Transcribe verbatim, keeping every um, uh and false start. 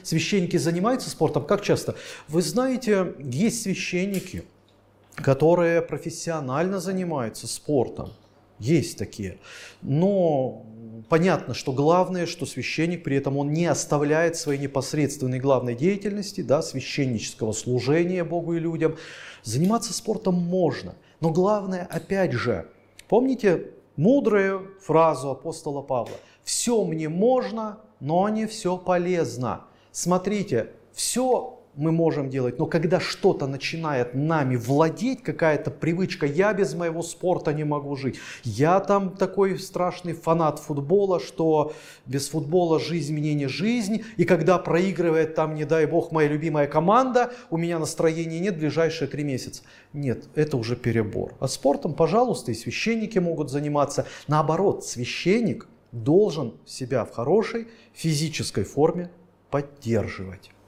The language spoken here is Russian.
священники занимаются спортом? Как часто? Вы знаете, есть священники, которые профессионально занимаются спортом. Есть такие. Но понятно, что главное, что священник при этом он не оставляет своей непосредственной главной деятельности, да, священнического служения Богу и людям. Заниматься спортом можно. Но главное, опять же, помните мудрую фразу апостола Павла? «Все мне можно, но не все полезно». Смотрите, все мы можем делать, но когда что-то начинает нами владеть, какая-то привычка, я без моего спорта не могу жить, я там такой страшный фанат футбола, что без футбола жизнь мне не жизнь, и когда проигрывает там, не дай бог, моя любимая команда, у меня настроения нет в ближайшие три месяца. Нет, это уже перебор. А спортом, пожалуйста, и священники могут заниматься. Наоборот, священник должен себя в хорошей физической форме поддерживать.